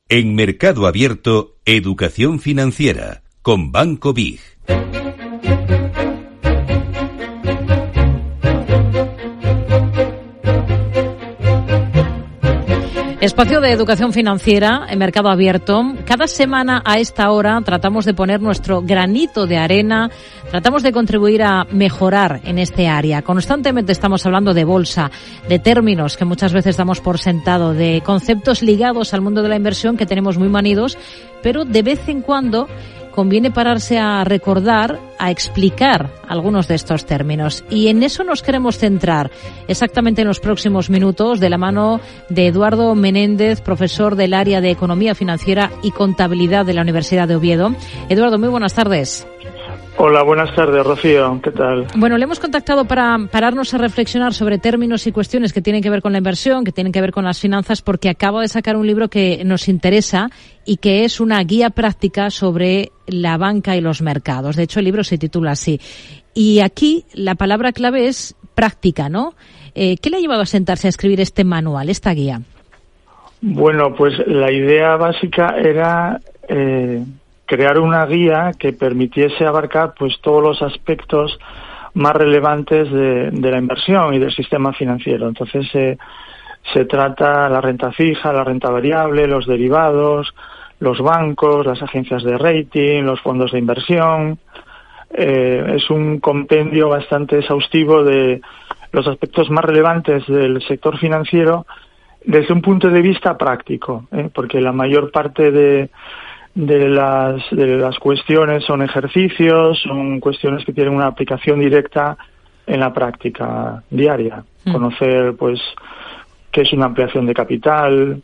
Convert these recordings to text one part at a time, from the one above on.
En Mercado Abierto, Educación Financiera, con Banco BIG. Espacio de educación financiera en Mercado Abierto. Cada semana a esta hora tratamos de poner nuestro granito de arena, tratamos de contribuir a mejorar en este área. Constantemente estamos hablando de bolsa, de términos que muchas veces damos por sentado, de conceptos ligados al mundo de la inversión que tenemos muy manidos, pero de vez en cuando conviene pararse a recordar, a explicar algunos de estos términos. Y en eso nos queremos centrar exactamente en los próximos minutos, de la mano de Eduardo Menéndez, profesor del área de Economía Financiera y Contabilidad de la Universidad de Oviedo. Eduardo, muy buenas tardes. Hola, buenas tardes, Rocío. ¿Qué tal? Bueno, le hemos contactado para pararnos a reflexionar sobre términos y cuestiones que tienen que ver con la inversión, que tienen que ver con las finanzas, porque acaba de sacar un libro que nos interesa y que es una guía práctica sobre la banca y los mercados. De hecho, el libro se titula así. Y aquí la palabra clave es práctica, ¿no? ¿Qué le ha llevado a sentarse a escribir este manual, esta guía? Bueno, pues la idea básica era crear una guía que permitiese abarcar pues todos los aspectos más relevantes de la inversión y del sistema financiero. Entonces se trata la renta fija, la renta variable, los derivados, los bancos, las agencias de rating, los fondos de inversión. Es un compendio bastante exhaustivo de los aspectos más relevantes del sector financiero desde un punto de vista práctico, porque la mayor parte de las cuestiones son ejercicios, son cuestiones que tienen una aplicación directa en la práctica diaria. Conocer, pues, qué es una ampliación de capital,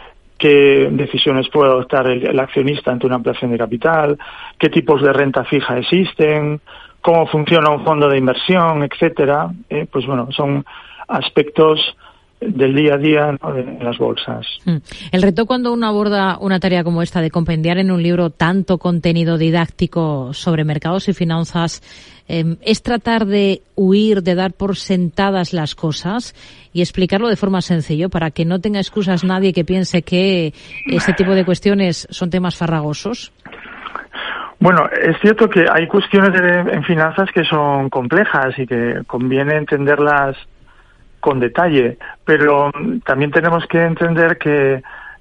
qué decisiones puede adoptar el accionista ante una ampliación de capital, qué tipos de renta fija existen, cómo funciona un fondo de inversión, etcétera. Pues bueno, son aspectos del día a día, ¿no?, en las bolsas. El reto cuando uno aborda una tarea como esta de compendiar en un libro tanto contenido didáctico sobre mercados y finanzas es tratar de huir de dar por sentadas las cosas y explicarlo de forma sencilla para que no tenga excusas nadie que piense que este tipo de cuestiones son temas farragosos. Bueno, es cierto que hay cuestiones en finanzas que son complejas y que conviene entenderlas con detalle, pero también tenemos que entender que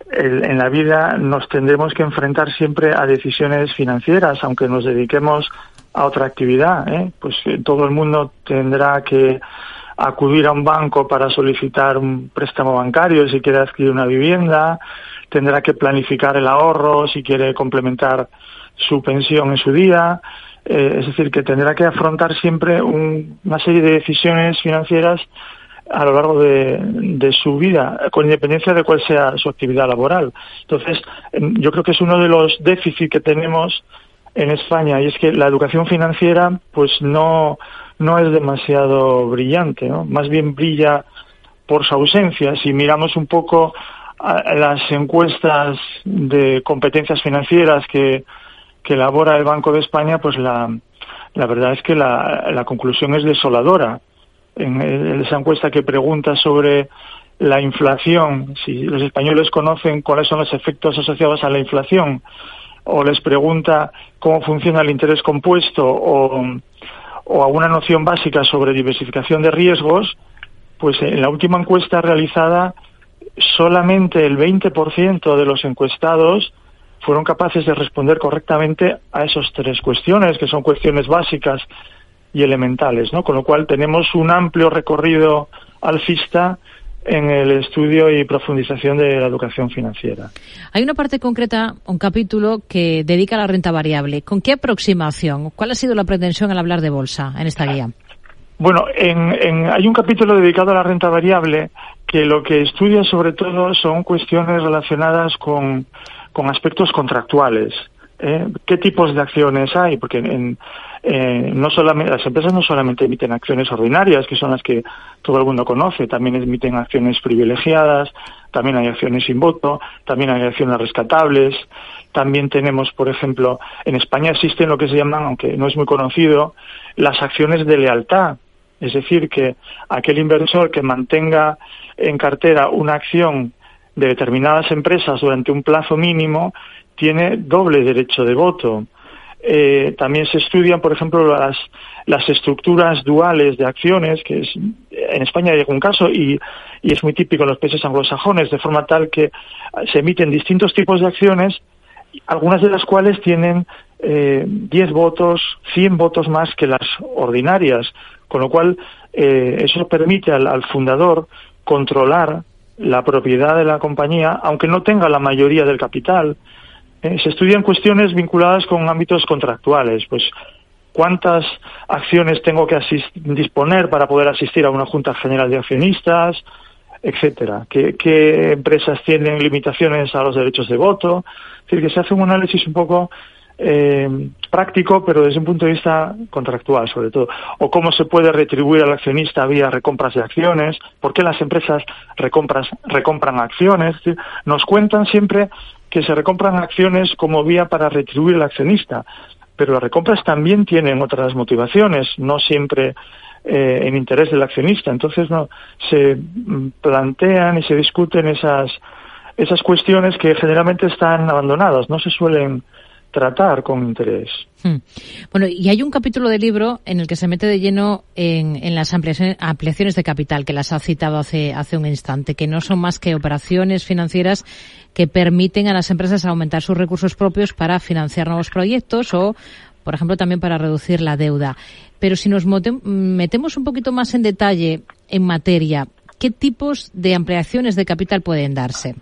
en la vida nos tendremos que enfrentar siempre a decisiones financieras, aunque nos dediquemos a otra actividad, pues todo el mundo tendrá que acudir a un banco para solicitar un préstamo bancario si quiere adquirir una vivienda, tendrá que planificar el ahorro si quiere complementar su pensión en su día, es decir, que tendrá que afrontar siempre una serie de decisiones financieras a lo largo de su vida, con independencia de cuál sea su actividad laboral. Entonces, yo creo que es uno de los déficits que tenemos en España, y es que la educación financiera pues no es demasiado brillante, ¿no? Más bien brilla por su ausencia. Si miramos un poco a las encuestas de competencias financieras que elabora el Banco de España, pues la verdad es que la conclusión es desoladora. En esa encuesta que pregunta sobre la inflación, si los españoles conocen cuáles son los efectos asociados a la inflación, o les pregunta cómo funciona el interés compuesto o alguna noción básica sobre diversificación de riesgos, pues en la última encuesta realizada solamente el 20% de los encuestados fueron capaces de responder correctamente a esas tres cuestiones, que son cuestiones básicas y elementales, ¿no? Con lo cual tenemos un amplio recorrido alcista en el estudio y profundización de la educación financiera. Hay una parte concreta, un capítulo que dedica a la renta variable. ¿Con qué aproximación? ¿Cuál ha sido la pretensión al hablar de bolsa en esta guía? Bueno, hay un capítulo dedicado a la renta variable que lo que estudia sobre todo son cuestiones relacionadas con aspectos contractuales. ¿Qué tipos de acciones hay? Porque no solamente las empresas no solamente emiten acciones ordinarias, que son las que todo el mundo conoce, también emiten acciones privilegiadas, también hay acciones sin voto, también hay acciones rescatables, también tenemos, por ejemplo, en España existen lo que se llaman, aunque no es muy conocido, las acciones de lealtad, es decir, que aquel inversor que mantenga en cartera una acción de determinadas empresas durante un plazo mínimo tiene doble derecho de voto. También se estudian, por ejemplo, las estructuras duales de acciones, que en España hay algún caso y es muy típico en los países anglosajones, de forma tal que se emiten distintos tipos de acciones, algunas de las cuales tienen 10 votos, 100 votos más que las ordinarias, con lo cual eso permite al fundador controlar la propiedad de la compañía, aunque no tenga la mayoría del capital. Se estudian cuestiones vinculadas con ámbitos contractuales, pues cuántas acciones tengo que disponer para poder asistir a una junta general de accionistas, etcétera. ¿Qué empresas tienen limitaciones a los derechos de voto? Es decir, que se hace un análisis un poco práctico, pero desde un punto de vista contractual, sobre todo. O cómo se puede retribuir al accionista vía recompras de acciones, por qué las empresas recompran acciones. Es decir, nos cuentan siempre que se recompran acciones como vía para retribuir al accionista, pero las recompras también tienen otras motivaciones, no siempre en interés del accionista. Entonces no se plantean y se discuten esas cuestiones que generalmente están abandonadas, no se suelen tratar con interés. Bueno, y hay un capítulo del libro en el que se mete de lleno en las ampliaciones de capital, que las ha citado hace un instante, que no son más que operaciones financieras que permiten a las empresas aumentar sus recursos propios para financiar nuevos proyectos o, por ejemplo, también para reducir la deuda. Pero si nos metemos un poquito más en detalle en materia, ¿qué tipos de ampliaciones de capital pueden darse?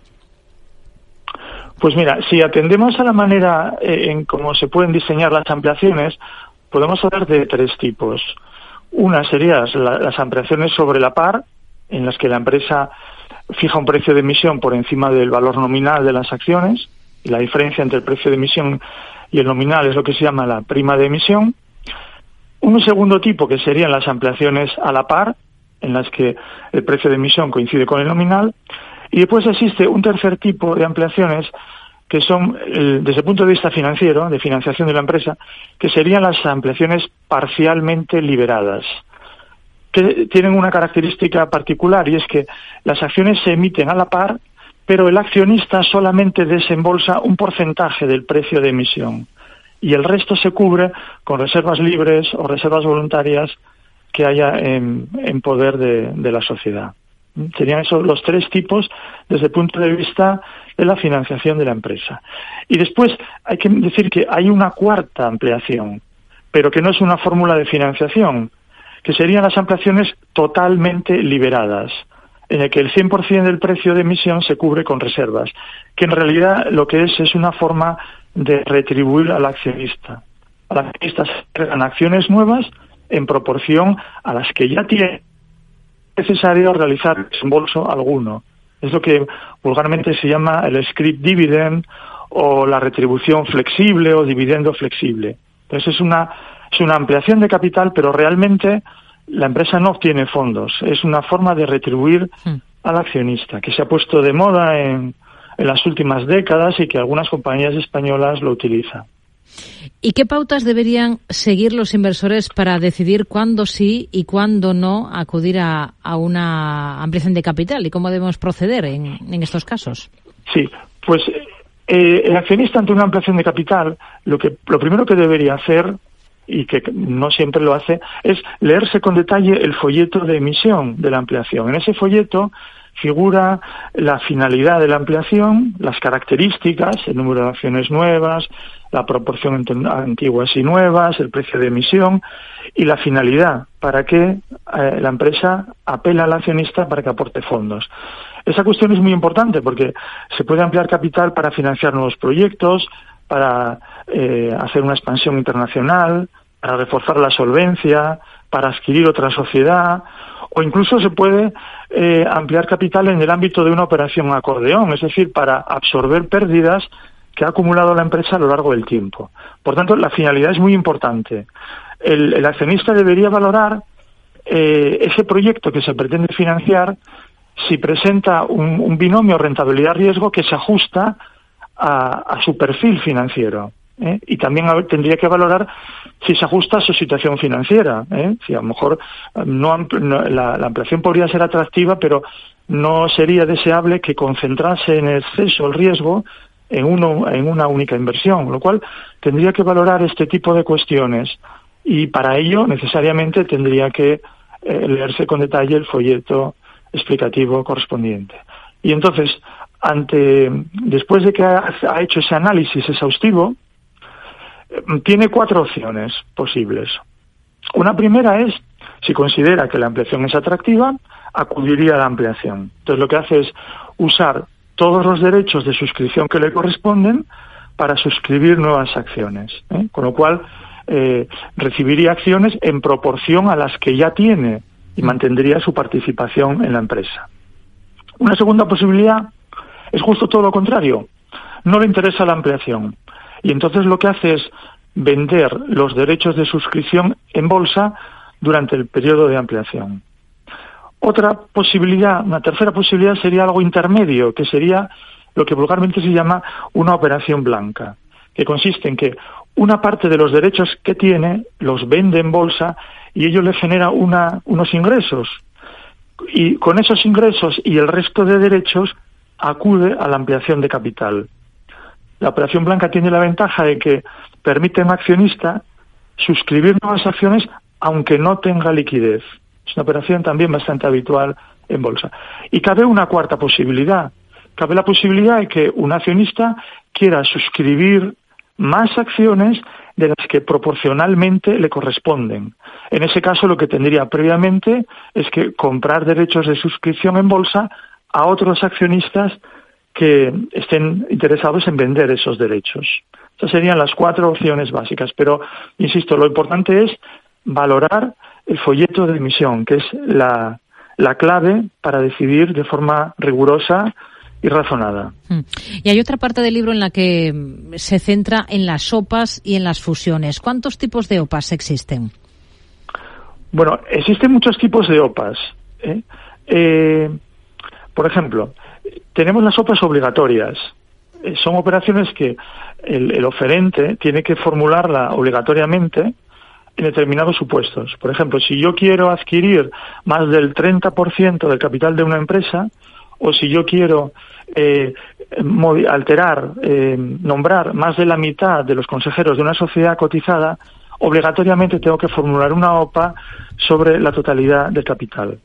Pues mira, si atendemos a la manera en cómo se pueden diseñar las ampliaciones, podemos hablar de 3 tipos. Una serían las ampliaciones sobre la par, en las que la empresa fija un precio de emisión por encima del valor nominal de las acciones, y la diferencia entre el precio de emisión y el nominal es lo que se llama la prima de emisión. Un segundo tipo, que serían las ampliaciones a la par, en las que el precio de emisión coincide con el nominal. Y después existe un tercer tipo de ampliaciones que son, desde el punto de vista financiero, de financiación de la empresa, que serían las ampliaciones parcialmente liberadas, que tienen una característica particular, y es que las acciones se emiten a la par, pero el accionista solamente desembolsa un porcentaje del precio de emisión y el resto se cubre con reservas libres o reservas voluntarias que haya en poder de la sociedad. Serían esos los 3 tipos desde el punto de vista de la financiación de la empresa. Y después hay que decir que hay una cuarta ampliación, pero que no es una fórmula de financiación, que serían las ampliaciones totalmente liberadas, en el que el 100% del precio de emisión se cubre con reservas, que en realidad lo que es una forma de retribuir al accionista. Al accionista se entregan acciones nuevas en proporción a las que ya tiene necesario realizar desembolso alguno. Es lo que vulgarmente se llama el scrip dividend o la retribución flexible o dividendo flexible. Entonces es una ampliación de capital, pero realmente la empresa no obtiene fondos. Es una forma de retribuir al accionista, que se ha puesto de moda en las últimas décadas y que algunas compañías españolas lo utilizan. ¿Y qué pautas deberían seguir los inversores para decidir cuándo sí y cuándo no acudir a una ampliación de capital? ¿Y cómo debemos proceder en estos casos? Sí, pues el accionista ante una ampliación de capital, lo primero que debería hacer, y que no siempre lo hace, es leerse con detalle el folleto de emisión de la ampliación. En ese folleto figura la finalidad de la ampliación, las características, el número de acciones nuevas, la proporción entre antiguas y nuevas, el precio de emisión y la finalidad, para que la empresa apela al accionista para que aporte fondos. Esa cuestión es muy importante porque se puede ampliar capital para financiar nuevos proyectos, para hacer una expansión internacional, para reforzar la solvencia, para adquirir otra sociedad, o incluso se puede ampliar capital en el ámbito de una operación acordeón, es decir, para absorber pérdidas que ha acumulado la empresa a lo largo del tiempo. Por tanto, la finalidad es muy importante. El accionista debería valorar ese proyecto que se pretende financiar si presenta un binomio rentabilidad-riesgo que se ajusta a su perfil financiero. Y también tendría que valorar si se ajusta a su situación financiera. Si a lo mejor la ampliación podría ser atractiva, pero no sería deseable que concentrase en exceso el riesgo en una única inversión, lo cual tendría que valorar este tipo de cuestiones y para ello necesariamente tendría que leerse con detalle el folleto explicativo correspondiente. Y entonces, después de que ha hecho ese análisis exhaustivo, tiene 4 opciones posibles. Una primera es, si considera que la ampliación es atractiva, acudiría a la ampliación. Entonces lo que hace es usar todos los derechos de suscripción que le corresponden para suscribir nuevas acciones, con lo cual recibiría acciones en proporción a las que ya tiene y mantendría su participación en la empresa. Una segunda posibilidad es justo todo lo contrario. No le interesa la ampliación y entonces lo que hace es vender los derechos de suscripción en bolsa durante el periodo de ampliación. Una tercera posibilidad sería algo intermedio, que sería lo que vulgarmente se llama una operación blanca, que consiste en que una parte de los derechos que tiene los vende en bolsa y ello le genera unos ingresos. Y con esos ingresos y el resto de derechos acude a la ampliación de capital. La operación blanca tiene la ventaja de que permite a un accionista suscribir nuevas acciones aunque no tenga liquidez. Es una operación también bastante habitual en bolsa. Y cabe una cuarta posibilidad. Cabe la posibilidad de que un accionista quiera suscribir más acciones de las que proporcionalmente le corresponden. En ese caso, lo que tendría previamente es que comprar derechos de suscripción en bolsa a otros accionistas que estén interesados en vender esos derechos. Esas serían las 4 opciones básicas. Pero, insisto, lo importante es valorar el folleto de emisión, que es la clave para decidir de forma rigurosa y razonada. Y hay otra parte del libro en la que se centra en las OPAs y en las fusiones. ¿Cuántos tipos de OPAs existen? Bueno, existen muchos tipos de OPAs. Por ejemplo, tenemos las OPAs obligatorias. Son operaciones que el oferente tiene que formularla obligatoriamente en determinados supuestos. Por ejemplo, si yo quiero adquirir más del 30% del capital de una empresa, o si yo quiero nombrar más de la mitad de los consejeros de una sociedad cotizada, obligatoriamente tengo que formular una OPA sobre la totalidad del capital.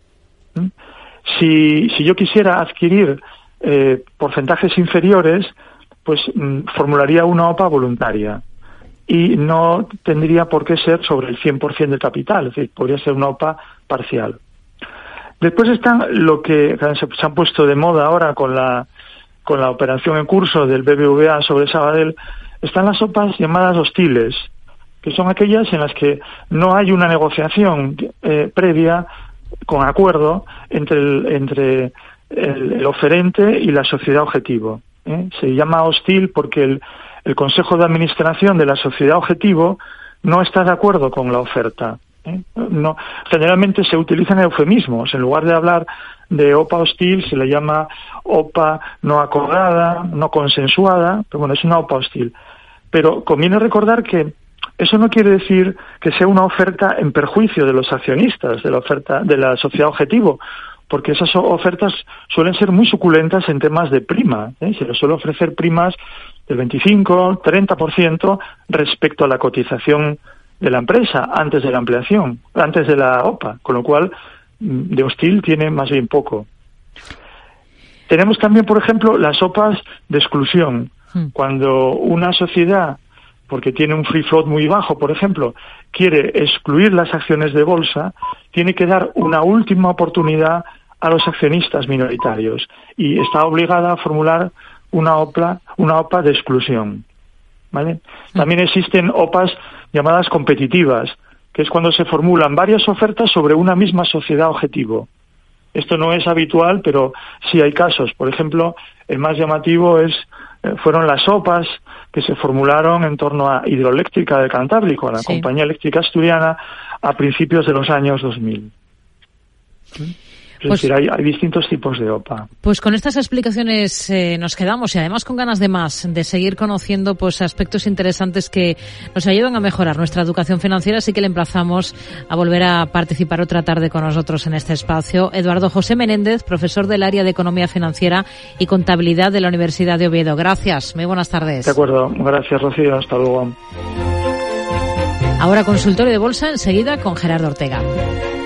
Si yo quisiera adquirir porcentajes inferiores, pues formularía una OPA voluntaria y no tendría por qué ser sobre el 100% del capital, es decir, podría ser una OPA parcial. Después están lo que se han puesto de moda ahora con la operación en curso del BBVA sobre Sabadell, están las OPAs llamadas hostiles, que son aquellas en las que no hay una negociación previa con acuerdo entre el oferente y la sociedad objetivo. Se llama hostil porque el Consejo de Administración de la sociedad objetivo no está de acuerdo con la oferta. No, generalmente se utilizan eufemismos. En lugar de hablar de OPA hostil, se le llama OPA no acordada, no consensuada, pero bueno, es una OPA hostil. Pero conviene recordar que eso no quiere decir que sea una oferta en perjuicio de los accionistas, de la oferta de la sociedad objetivo, porque esas ofertas suelen ser muy suculentas en temas de prima. Se les suele ofrecer primas del 25, 30% respecto a la cotización de la empresa antes de la ampliación, antes de la OPA, con lo cual de hostil tiene más bien poco. Tenemos también, por ejemplo, las OPAs de exclusión. Cuando una sociedad, porque tiene un free float muy bajo, por ejemplo, quiere excluir las acciones de bolsa, tiene que dar una última oportunidad a los accionistas minoritarios y está obligada a formular una OPA de exclusión, ¿vale? También existen OPAs llamadas competitivas, que es cuando se formulan varias ofertas sobre una misma sociedad objetivo. Esto no es habitual, pero sí hay casos. Por ejemplo, el más llamativo fueron las OPAs que se formularon en torno a Hidroeléctrica del Cantábrico, a la compañía eléctrica asturiana, a principios de los años 2000. Es decir, hay distintos tipos de OPA. Pues con estas explicaciones nos quedamos, y además con ganas de más, de seguir conociendo pues aspectos interesantes que nos ayudan a mejorar nuestra educación financiera, así que le emplazamos a volver a participar otra tarde con nosotros en este espacio. Eduardo José Menéndez, profesor del área de Economía Financiera y Contabilidad de la Universidad de Oviedo. Gracias, muy buenas tardes. De acuerdo, gracias Rocío, hasta luego. Ahora consultorio de bolsa, enseguida con Gerardo Ortega.